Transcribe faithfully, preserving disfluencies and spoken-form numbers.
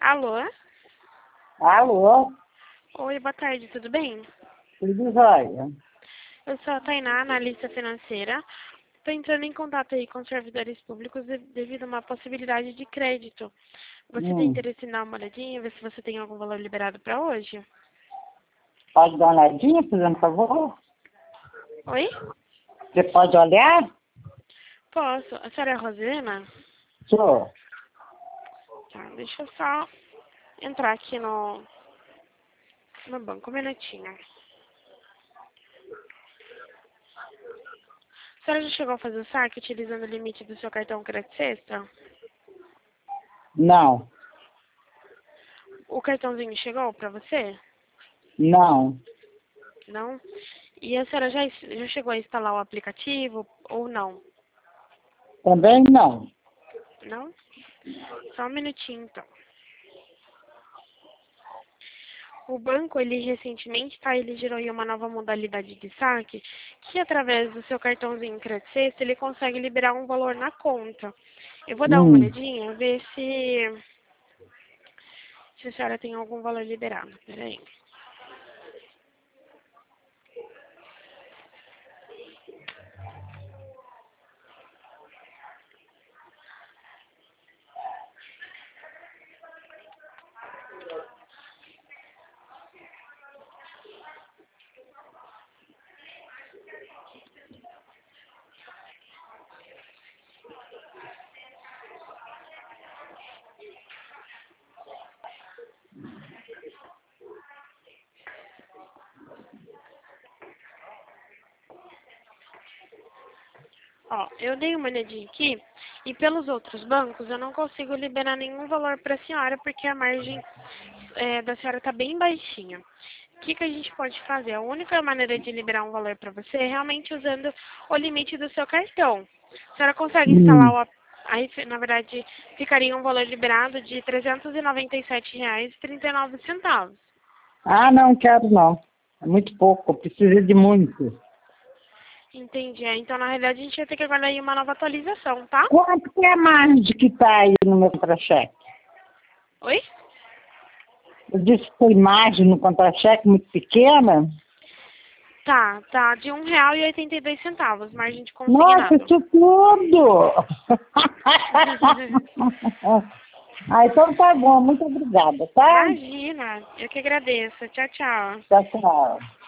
Alô? Alô? Oi, boa tarde, tudo bem? Tudo jóia? Eu sou a Tainá, analista financeira. Estou entrando em contato aí com os servidores públicos de- devido a uma possibilidade de crédito. Você tem Hum, interesse em dar uma olhadinha, ver se você tem algum valor liberado para hoje? pode dar uma olhadinha, fazendo favor? Oi? Você pode olhar? Posso. A senhora é a Rosena? Sou. Tá, deixa eu só entrar aqui no, no banco, um minutinho. A senhora já chegou a fazer o saque utilizando o limite do seu cartão Crédito Sexta? Não, O cartãozinho chegou para você? não. Não? E a senhora já, já chegou a instalar o aplicativo ou não? Também não. Não? Só um minutinho, então. O banco, ele recentemente, tá, ele gerou aí uma nova modalidade de saque, que através do seu cartãozinho Crédito Sexta, ele consegue liberar um valor na conta. Eu vou dar uma Hum. olhadinha, ver se, se a senhora tem algum valor liberado. Peraí. Ó, eu dei uma olhadinha aqui e pelos outros bancos eu não consigo liberar nenhum valor para a senhora porque a margem é, da senhora está bem baixinha. O que, que a gente pode fazer? A única maneira de liberar um valor para você é realmente usando o limite do seu cartão. A senhora consegue instalar Hum. o ap- aí, na verdade, ficaria um valor liberado de trezentos e noventa e sete reais e trinta e nove centavos. Ah, não quero não. É muito pouco, eu preciso de muito. Entendi. É, então, na realidade, a gente vai ter que aguardar aí uma nova atualização, tá? Quanto que é a margem que está aí no meu contra-cheque? Oi? Eu disse que tem margem no contra-cheque muito pequena. Tá, tá de um real e oitenta e dois centavos, margem de Nossa, consignado. isso tudo! Ah, então tá bom, muito obrigada, tá? Imagina, eu que agradeço. Tchau, tchau. Tchau, tchau.